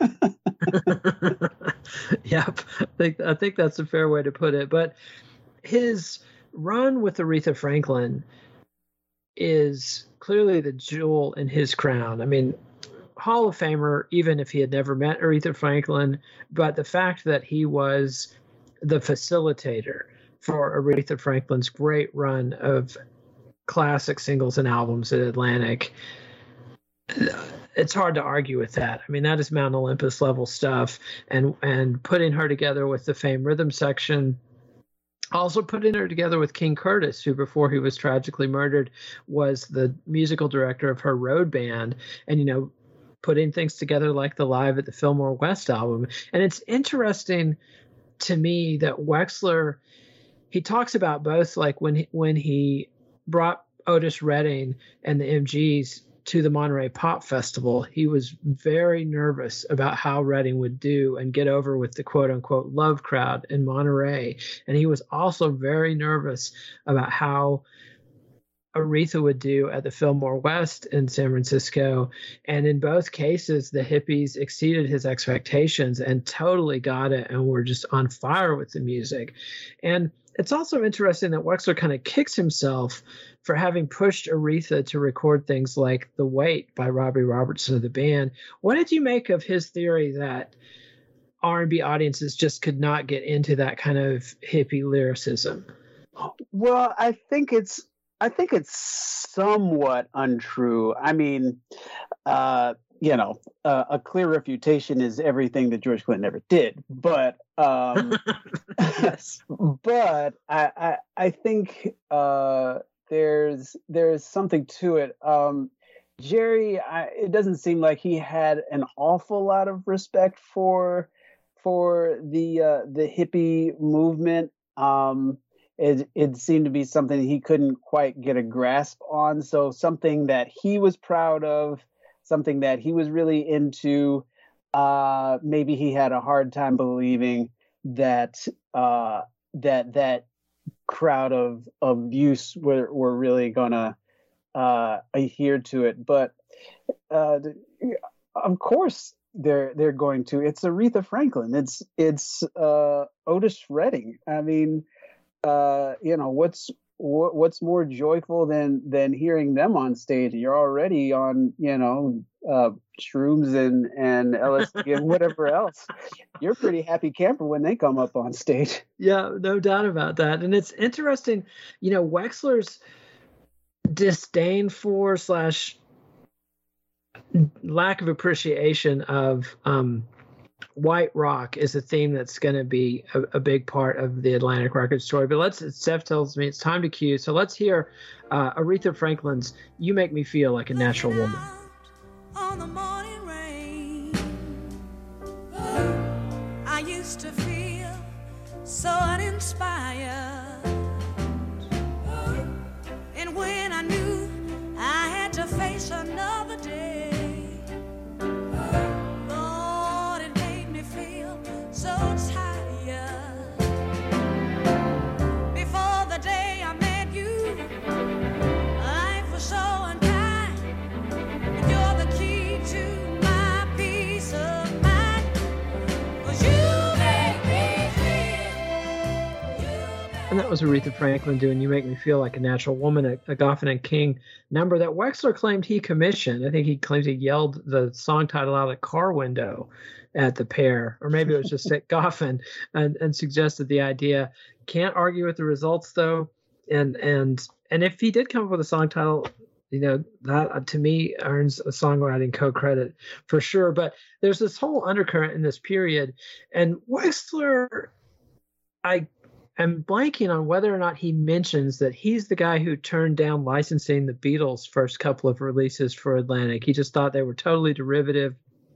Yep, I think I think that's a fair way to put it. But his run with Aretha Franklin is clearly the jewel in his crown. I mean, Hall of Famer, even if he had never met Aretha Franklin, but the fact that he was the facilitator for Aretha Franklin's great run of classic singles and albums at Atlantic, it's hard to argue with that. I mean, that is Mount Olympus level stuff, and and putting her together with the Fame Rhythm Section, also putting her together with King Curtis, who before he was tragically murdered was the musical director of her road band, and you know, putting things together like the Live at the Fillmore West album. And it's interesting to me that Wexler, he talks about both, like when he, when he brought Otis Redding and the M Gs to the Monterey Pop Festival, he was very nervous about how Redding would do and get over with the quote unquote love crowd in Monterey. And he was also very nervous about how Aretha would do at the Fillmore West in San Francisco. And in both cases, the hippies exceeded his expectations and totally got it and were just on fire with the music. And it's also interesting that Wexler kind of kicks himself for having pushed Aretha to record things like The Wait by Robbie Robertson of the band. What did you make of his theory that R and B audiences just could not get into that kind of hippie lyricism? Well, I think it's I think it's somewhat untrue. I mean, uh, you know, uh, a clear refutation is everything that George Clinton ever did. But um, yes, but I I, I think uh, there's there's something to it. Um, Jerry, I, it doesn't seem like he had an awful lot of respect for for the uh, the hippie movement. Um, It, it seemed to be something he couldn't quite get a grasp on. So something that he was proud of, something that he was really into, uh, maybe he had a hard time believing that uh, that that crowd of of youths were, were really going to uh, adhere to it. But uh, of course they're they're going to. It's Aretha Franklin. It's it's uh, Otis Redding. I mean. Uh, you know, what's what, what's more joyful than than hearing them on stage? You're already on, you know, uh, shrooms and and L S D and whatever else. You're a pretty happy camper when they come up on stage. Yeah, no doubt about that. And it's interesting, you know, Wexler's disdain for slash lack of appreciation of um, white rock is a theme that's going to be a, a big part of the Atlantic Records story. But let's, Steph tells me it's time to cue. So let's hear uh, Aretha Franklin's You Make Me Feel Like a Natural Woman. On the morning rain, I used to feel so uninspired. And when I knew I had to face another day, so tired. Before the day I met you, life was so unkind. You're the key to my peace of mind. 'Cause you make me feel. You make And that was Aretha Franklin doing You Make Me Feel Like a Natural Woman, a, a Goffin and King number that Wexler claimed he commissioned. I think he claims he yelled the song title out of the car window at the pair, or maybe it was just at Goffin, and, and suggested the idea. Can't argue with the results though. And and and if he did come up with a song title, you know, that uh, to me earns a songwriting co-credit for sure. But there's this whole undercurrent in this period, and Wexler, I am blanking on whether or not he mentions that he's the guy who turned down licensing the Beatles' first couple of releases for Atlantic. He just thought they were totally derivative.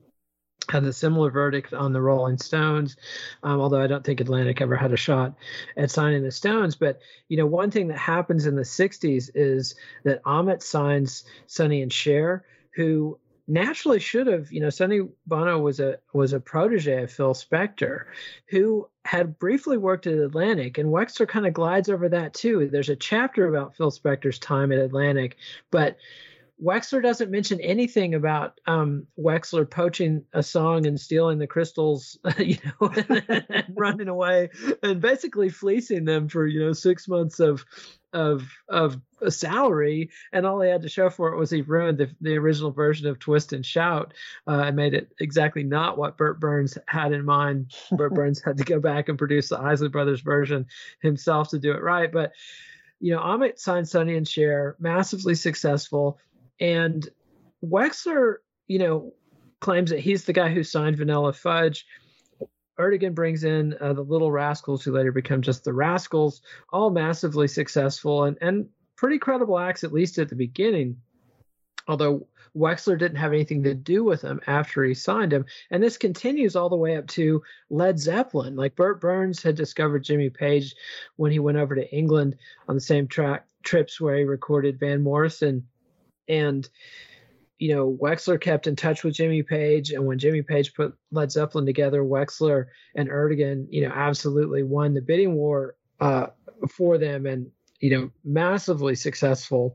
Had a similar verdict on the Rolling Stones, um, although I don't think Atlantic ever had a shot at signing the Stones. But, you know, one thing that happens in the sixties is that Ahmet signs Sonny and Cher, who naturally should have, you know, Sonny Bono was a was a protege of Phil Spector, who had briefly worked at Atlantic, and Wexler kind of glides over that too. There's a chapter about Phil Spector's time at Atlantic, but Wexler doesn't mention anything about um, Wexler poaching a song and stealing the crystals, you know, and, and running away and basically fleecing them for, you know, six months of of of a salary, and all he had to show for it was he ruined the, the original version of Twist and Shout uh, and made it exactly not what Burt Burns had in mind. Burt Burns had to go back and produce the Isley Brothers version himself to do it right. But, you know, Ahmet signed Sonny and Cher, massively successful. And Wexler, you know, claims that he's the guy who signed Vanilla Fudge. Ertegun brings in uh, the Little Rascals, who later become just the Rascals, all massively successful and, and pretty credible acts, at least at the beginning, although Wexler didn't have anything to do with them after he signed him. And this continues all the way up to Led Zeppelin. Like Burt Burns had discovered Jimmy Page when he went over to England on the same track trips where he recorded Van Morrison. And, you know, Wexler kept in touch with Jimmy Page. And when Jimmy Page put Led Zeppelin together, Wexler and Ertegun, you know, absolutely won the bidding war uh, for them and, you know, massively successful.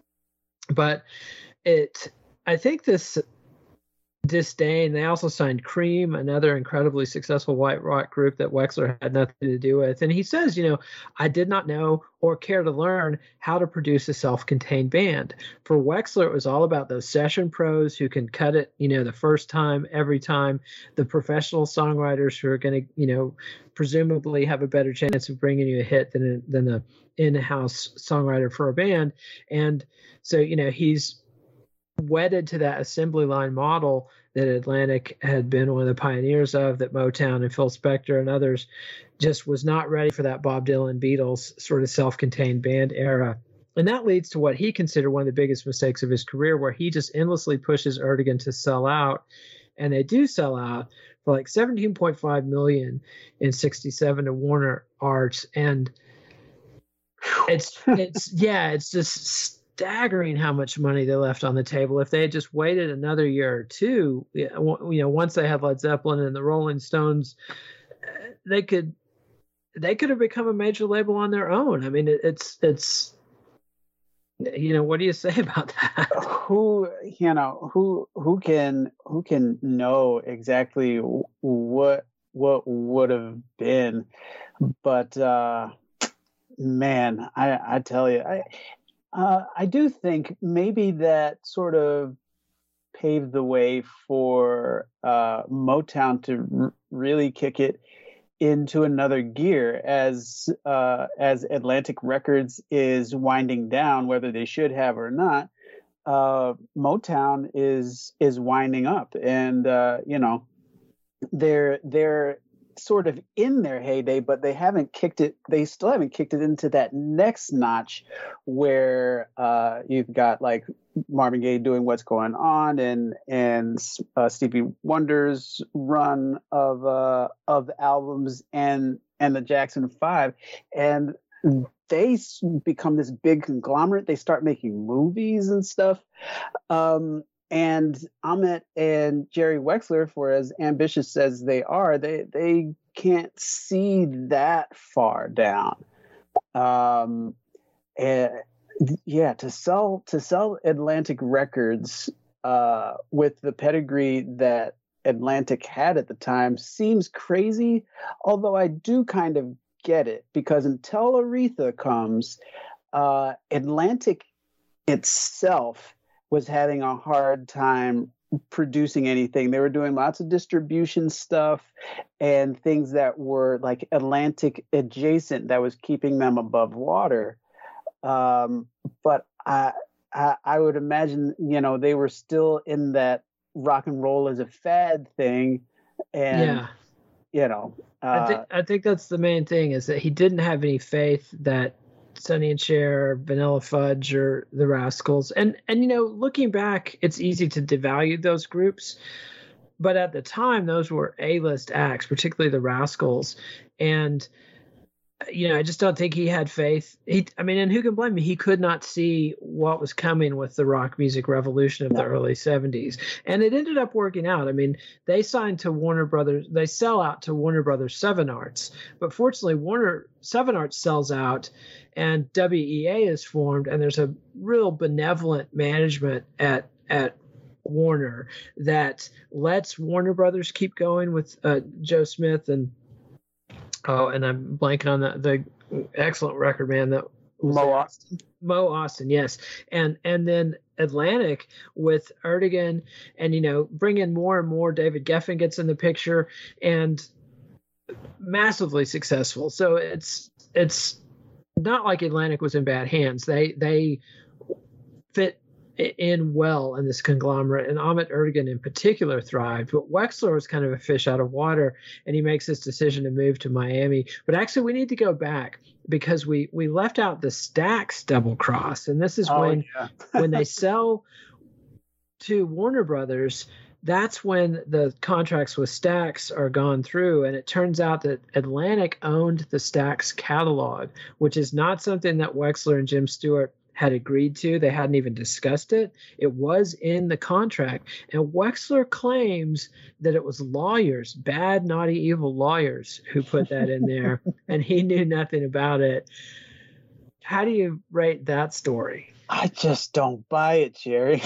But it, I think this disdain, they also signed Cream, another incredibly successful white rock group that Wexler had nothing to do with. And he says, you know, I did not know or care to learn how to produce a self-contained band. For Wexler, it was all about those session pros who can cut it, you know, the first time, every time, the professional songwriters who are going to, you know, presumably have a better chance of bringing you a hit than a, than a in-house songwriter for a band. And so, you know, he's wedded to that assembly line model that Atlantic had been one of the pioneers of, that Motown and Phil Spector and others just was not ready for that Bob Dylan Beatles sort of self-contained band era. And that leads to what he considered one of the biggest mistakes of his career, where he just endlessly pushes Ertegun to sell out. And they do sell out for like seventeen point five million in sixty-seven to Warner Arts. And it's, it's, yeah, it's just staggering how much money they left on the table. If they had just waited another year or two, you know, once they had Led Zeppelin and the Rolling Stones, they could they could have become a major label on their own. I mean, it, it's it's you know, what do you say about that? Who you know who who can who can know exactly what what would have been, but uh, man, I I tell you, I. Uh, I do think maybe that sort of paved the way for uh, Motown to r- really kick it into another gear as uh, as Atlantic Records is winding down, whether they should have or not. Uh, Motown is is winding up, and uh, you know they're they're sort of in their heyday, but they haven't kicked it. They still haven't kicked it into that next notch where uh, you've got like Marvin Gaye doing What's Going On, and and uh, Stevie Wonder's run of uh, of albums, and and the Jackson Five, and they become this big conglomerate. They start making movies and stuff. Um, And Ahmet and Jerry Wexler, for as ambitious as they are, they they can't see that far down. Um, and yeah, to sell to sell Atlantic Records uh, with the pedigree that Atlantic had at the time seems crazy. Although I do kind of get it, because until Aretha comes, uh, Atlantic itself was having a hard time producing anything. They were doing lots of distribution stuff and things that were like Atlantic adjacent that was keeping them above water. Um, but I, I, I would imagine, you know, they were still in that rock and roll as a fad thing. And, yeah. you know. Uh, I think I think that's the main thing, is that he didn't have any faith that Sonny and Cher, Vanilla Fudge, or the Rascals, and and you know, looking back, it's easy to devalue those groups, but at the time, those were A-list acts, particularly the Rascals, and you know, I just don't think he had faith. He, I mean, and who can blame him? He could not see what was coming with the rock music revolution of the early seventies. And it ended up working out. I mean, they signed to Warner Brothers. They sell out to Warner Brothers Seven Arts. But fortunately, Warner Seven Arts sells out and W E A is formed. And there's a real benevolent management at, at Warner that lets Warner Brothers keep going with uh, Joe Smith and Oh, and I'm blanking on the, the excellent record man that Mo Austin. Mo Austin, yes, and and then Atlantic with Erdogan, and you know, bring in more and more. David Geffen gets in the picture, and massively successful. So it's it's not like Atlantic was in bad hands. They they fit in well in this conglomerate, and Ahmet Ertegun in particular thrived. But Wexler was kind of a fish out of water, and he makes this decision to move to Miami. But actually, we need to go back because we we left out the Stax double cross, and this is Oh, when yeah. when they sell to Warner Brothers. That's when the contracts with Stax are gone through, and it turns out that Atlantic owned the Stax catalog, which is not something that Wexler and Jim Stewart had agreed to. They hadn't even discussed it. It was in the contract. And Wexler claims that it was lawyers, bad, naughty, evil lawyers who put that in there, and he knew nothing about it. How do you rate that story? I just don't buy it, Jerry.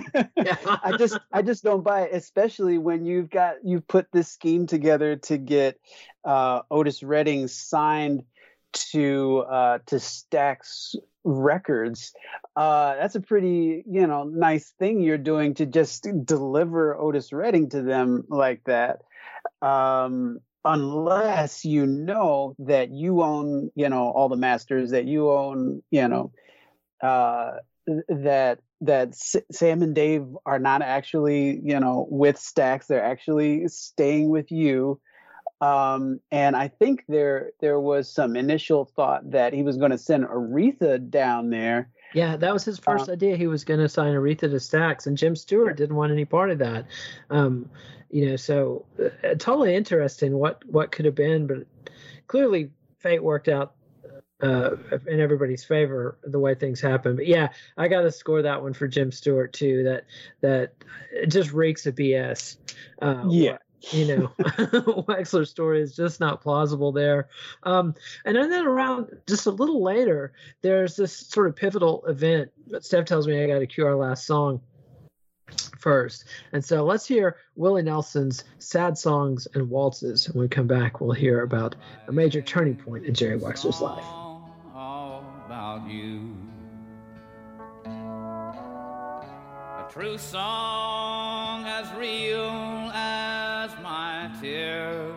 I just I just don't buy it, especially when you've got you put this scheme together to get uh, Otis Redding signed to uh, to Stax Records. Uh, that's a pretty, you know, nice thing you're doing to just deliver Otis Redding to them like that. Um, unless you know that you own, you know, all the masters, that you own, you know, uh, that that S- Sam and Dave are not actually, you know, with Stax. They're actually staying with you. Um, and I think there there was some initial thought that he was going to send Aretha down there. Yeah, that was his first Um, idea. He was going to sign Aretha to Stax, and Jim Stewart didn't want any part of that. Um, you know, so uh, totally interesting what what could have been, but clearly fate worked out uh, in everybody's favor the way things happened. But yeah, I got to score that one for Jim Stewart too. That that it just reeks of B S. Uh, Yeah. You know, Wexler's story is just not plausible there. Um, and then around just a little later, there's this sort of pivotal event. But Steph tells me I got to cue our last song first. And so let's hear Willie Nelson's Sad Songs and Waltzes. When we come back, we'll hear about a major turning point in Jerry Wexler's life. All about you. A true song as real as my tears.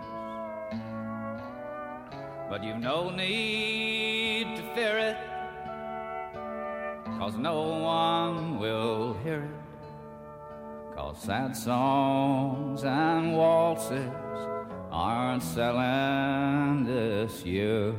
But you've no need to fear it, 'cause no one will hear it. 'Cause sad songs and waltzes aren't selling this year.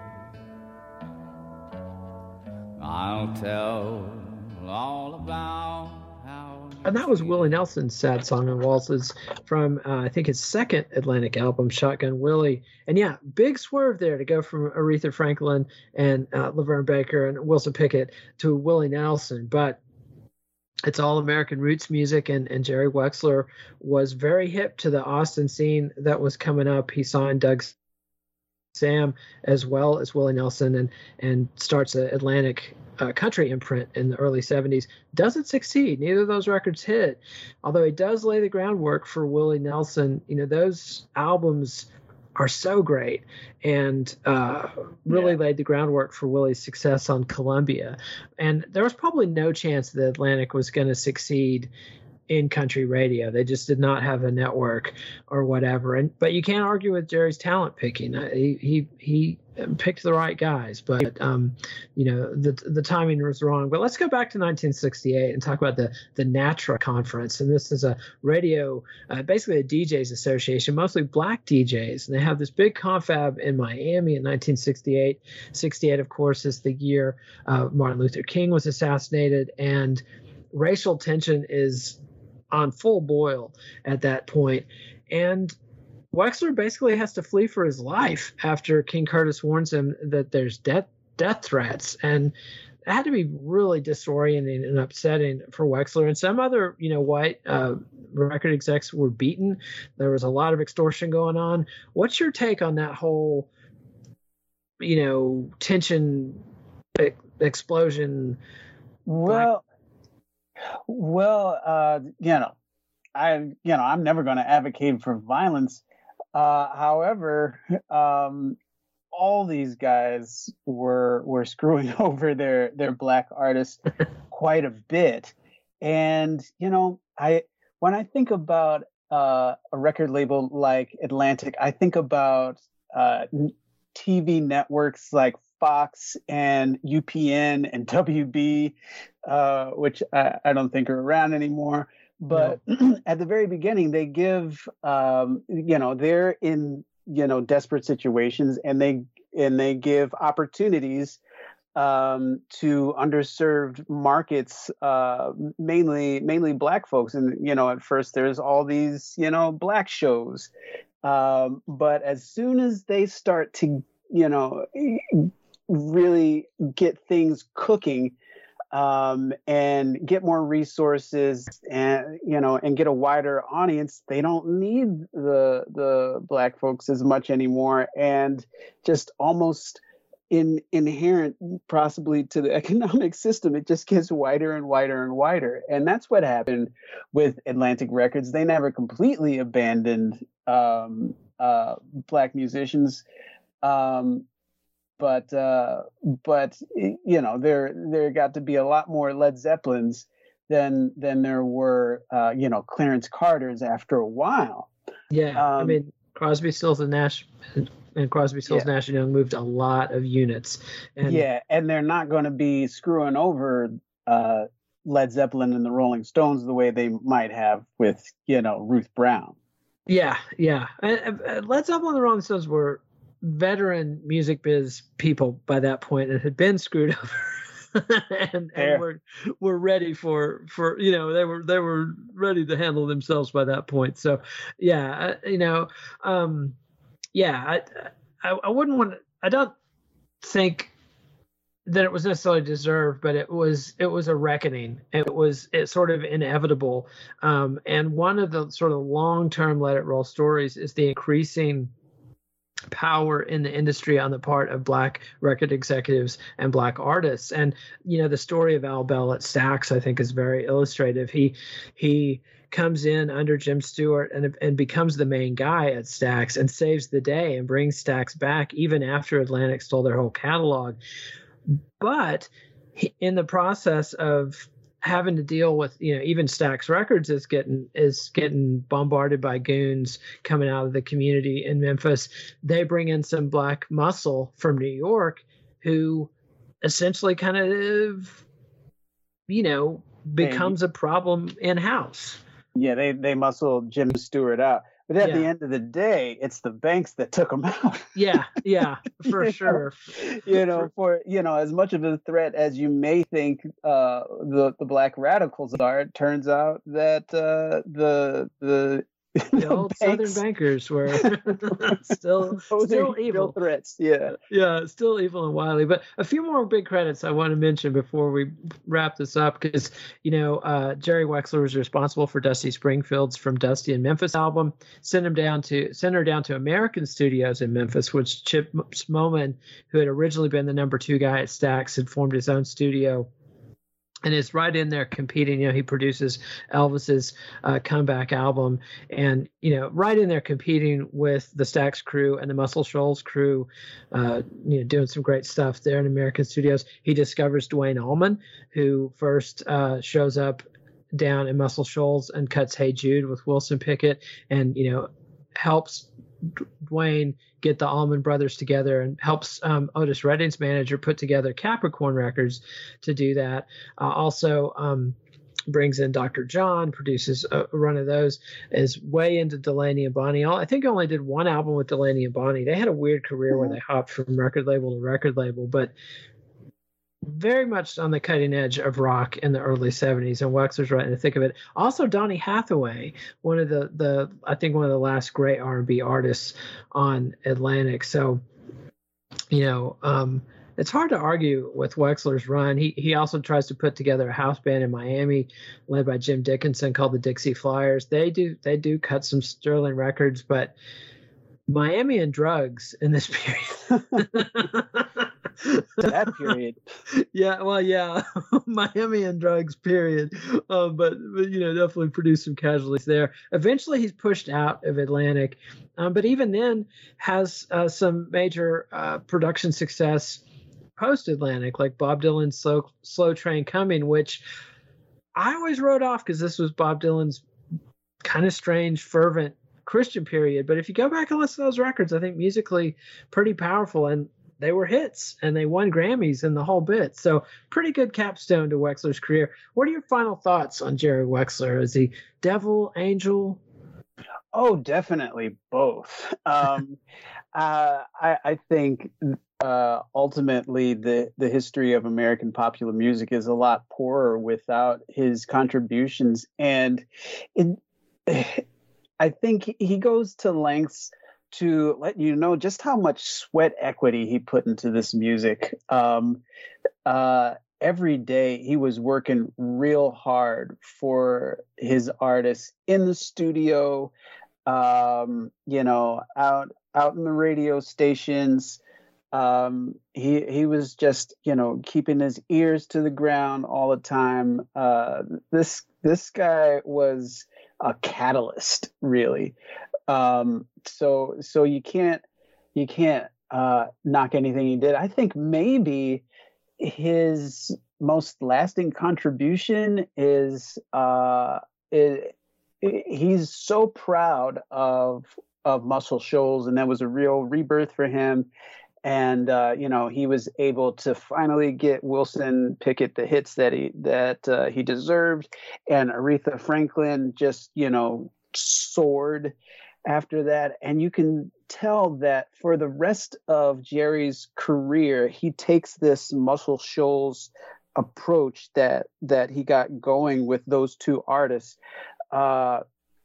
I'll tell all about how. And that was Willie Nelson's Sad Song and Waltzes from, uh, I think, his second Atlantic album, Shotgun Willie. And yeah, big swerve there to go from Aretha Franklin and uh, Laverne Baker and Wilson Pickett to Willie Nelson. But it's all American roots music, and, and Jerry Wexler was very hip to the Austin scene that was coming up. He signed Doug Sam as well as Willie Nelson, and and starts an Atlantic uh, country imprint in the early seventies. Doesn't succeed. Neither of those records hit, although he does lay the groundwork for Willie Nelson. You know, those albums are so great, and uh, really Yeah. laid the groundwork for Willie's success on Columbia. And there was probably no chance that Atlantic was going to succeed in country radio. They just did not have a network or whatever. And but you can't argue with Jerry's talent picking. He he he picked the right guys, but um, you know, the the timing was wrong. But let's go back to nineteen sixty-eight and talk about the the NATRA conference. And this is a radio, uh, basically a D Js association, mostly black D Js. And they have this big confab in Miami in nineteen sixty-eight. sixty-eight, of course, is the year uh, Martin Luther King was assassinated, and racial tension is on full boil at that point. And Wexler basically has to flee for his life after King Curtis warns him that there's death death threats. And it had to be really disorienting and upsetting for Wexler. And some other, you know, white uh, record execs were beaten. There was a lot of extortion going on. What's your take on that whole, you know, tension e- explosion? Well, well, uh, you know, I, you know, I'm never going to advocate for violence. Uh, however, um, all these guys were were screwing over their their black artists quite a bit, and you know, I when I think about uh, a record label like Atlantic, I think about uh, T V networks like Fox and U P N and W B, uh, which I, I don't think are around anymore. But no. At the very beginning, they give, um, you know, they're in, you know, desperate situations, and they and they give opportunities um, to underserved markets, uh, mainly mainly black folks. And you know, at first there's all these, you know, black shows, um, but as soon as they start to, you know, really get things cooking, um, and get more resources, and you know, and get a wider audience, they don't need the the black folks as much anymore, and just almost in inherent possibly to the economic system, it just gets wider and wider and wider. And that's what happened with Atlantic Records. They never completely abandoned um, uh, black musicians. Um, But uh, but you know, there there got to be a lot more Led Zeppelins than than there were uh, you know, Clarence Carters after a while. Yeah, um, I mean, Crosby, Stills and Nash and Crosby, Stills, yeah. Nash and Young moved a lot of units. And yeah, and they're not going to be screwing over uh, Led Zeppelin and the Rolling Stones the way they might have with, you know, Ruth Brown. Yeah, yeah. And, and Led Zeppelin and the Rolling Stones were veteran music biz people by that point and had been screwed over and, and were were ready for for you know they were they were ready to handle themselves by that point. So yeah, I, you know, um, yeah, I, I I wouldn't want. I don't think that it was necessarily deserved, but it was it was a reckoning. It was it's sort of inevitable. Um, and one of the sort of long term Let It Roll stories is the increasing power in the industry on the part of black record executives and black artists. And you know, the story of Al Bell at Stax, I think, is very illustrative. He he comes in under Jim Stewart and and becomes the main guy at Stax and saves the day and brings Stax back even after Atlantic stole their whole catalog. But he, in the process of having to deal with, you know, even Stax Records is getting is getting bombarded by goons coming out of the community in Memphis. They bring in some black muscle from New York who essentially kind of, you know, becomes a problem in-house. Yeah, they they muscled Jim Stewart out. But at yeah. the end of the day, it's the banks that took them out. yeah, yeah, for you sure. Know, you know, for you know, as much of a threat as you may think uh, the the black radicals are, it turns out that uh, the the the old banks, Southern bankers were still still evil threats. Yeah, yeah, still evil and wily. But a few more big credits I want to mention before we wrap this up, because you know uh, Jerry Wexler was responsible for Dusty Springfield's From Dusty in Memphis album. Sent him down to sent her down to American Studios in Memphis, which Chip Moman, who had originally been the number two guy at Stax, had formed his own studio. And is right in there competing. You know, he produces Elvis's uh, comeback album, and you know, right in there competing with the Stax crew and the Muscle Shoals crew. Uh, you know, doing some great stuff there in American Studios. He discovers Duane Allman, who first uh, shows up down in Muscle Shoals and cuts Hey Jude with Wilson Pickett, and you know helps Dwayne get the Allman Brothers together, and helps um, Otis Redding's manager put together Capricorn Records to do that. Uh, also um, brings in Doctor John, produces a, a run of those, is way into Delaney and Bonnie. I think I only did one album with Delaney and Bonnie. They had a weird career where they hopped from record label to record label, but very much on the cutting edge of rock in the early seventies, and Wexler's right in the thick of it. Also, Donny Hathaway, one of the, the I think one of the last great R and B artists on Atlantic. So, you know, um, it's hard to argue with Wexler's run. He he also tries to put together a house band in Miami, led by Jim Dickinson, called the Dixie Flyers. They do they do cut some sterling records, but Miami and drugs in this period. That period. Yeah, well, yeah, Miami and drugs, period. Um, but, but, you know, definitely produced some casualties there. Eventually, he's pushed out of Atlantic, um, but even then has uh, some major uh, production success post-Atlantic, like Bob Dylan's Slow, Slow Train Coming, which I always wrote off because this was Bob Dylan's kind of strange, fervent Christian period. But if you go back and listen to those records, I think musically pretty powerful, and they were hits, and they won Grammys and the whole bit. So pretty good capstone to Wexler's career. What are your final thoughts on Jerry Wexler? Is he devil, angel? Oh, definitely both. Um, uh, I, I think uh, ultimately the, the history of American popular music is a lot poorer without his contributions. And it, I think he goes to lengths to let you know just how much sweat equity he put into this music. Um, uh, every day he was working real hard for his artists in the studio, um, you know, out out in the radio stations. Um, he he was just, you know, keeping his ears to the ground all the time. Uh, this this guy was a catalyst, really. Um, so, so you can't, you can't, uh, knock anything he did. I think maybe his most lasting contribution is, uh, it, it, he's so proud of, of Muscle Shoals, and that was a real rebirth for him. And, uh, you know, he was able to finally get Wilson Pickett the hits that he, that, uh, he deserved. And Aretha Franklin just, you know, soared after that. And you can tell that for the rest of Jerry's career, he takes this Muscle Shoals approach that that he got going with those two artists uh,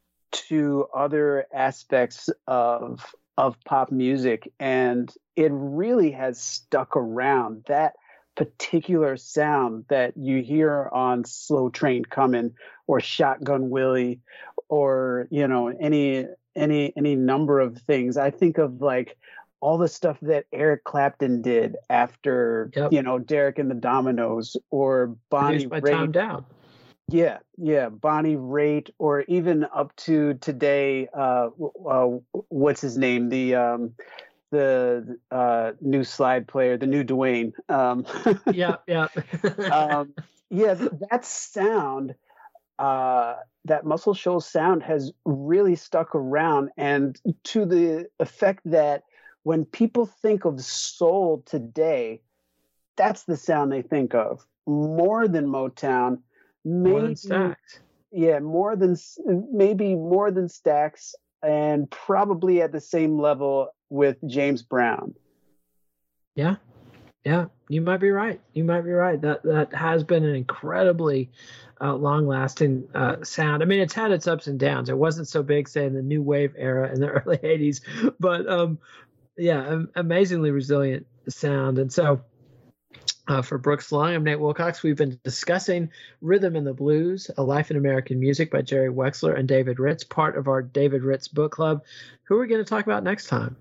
to other aspects of of pop music, and it really has stuck around. That particular sound that you hear on Slow Train Coming or Shotgun Willie, or you know any any any number of things. I think of like all the stuff that Eric Clapton did after, yep. you know, Derek and the Dominoes, or Bonnie by Tom Dowd. Yeah, yeah, Bonnie Raitt, or even up to today. Uh, uh, what's his name? The um, the uh, new slide player, the new Dwayne. Um, yeah, yeah, um, yeah. That sound. Uh, that Muscle Shoals sound has really stuck around, and to the effect that when people think of soul today, that's the sound they think of more than Motown, maybe, more than Stax. Yeah, more than maybe more than Stax, and probably at the same level with James Brown. Yeah, yeah, you might be right. You might be right. That that has been an incredibly uh, long-lasting uh, sound. I mean, it's had its ups and downs. It wasn't so big, say, in the new wave era in the early eighties, but um, yeah, amazingly resilient sound. And so uh, for Brooks Long, I'm Nate Wilcox. We've been discussing Rhythm and the Blues, A Life in American Music by Jerry Wexler and David Ritz, part of our David Ritz book club. Who are we going to talk about next time?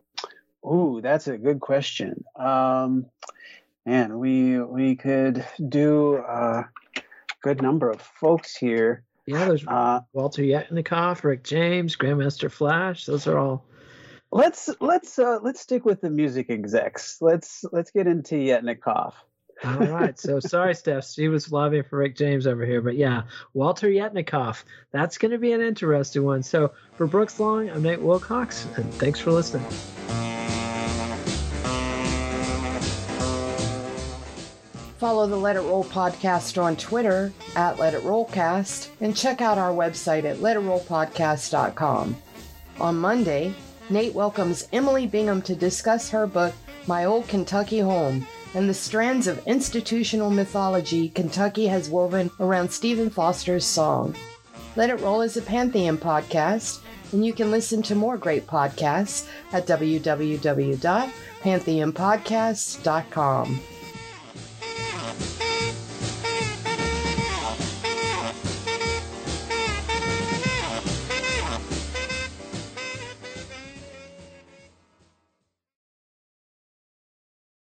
Ooh, that's a good question. Um, man, we we could do a good number of folks here. Yeah, there's uh, Walter Yetnikoff, Rick James, Grandmaster Flash. Those are all. Let's let's uh, let's stick with the music execs. Let's let's get into Yetnikoff. All right. So sorry, Steph. She was lobbying for Rick James over here. But yeah, Walter Yetnikoff. That's going to be an interesting one. So for Brooks Long, I'm Nate Wilcox, and thanks for listening. Follow the Let It Roll podcast on Twitter at Let It Rollcast, and check out our website at let it roll podcast dot com. On Monday, Nate welcomes Emily Bingham to discuss her book, My Old Kentucky Home, and the strands of institutional mythology Kentucky has woven around Stephen Foster's song. Let It Roll is a Pantheon podcast, and you can listen to more great podcasts at w w w dot pantheon podcasts dot com.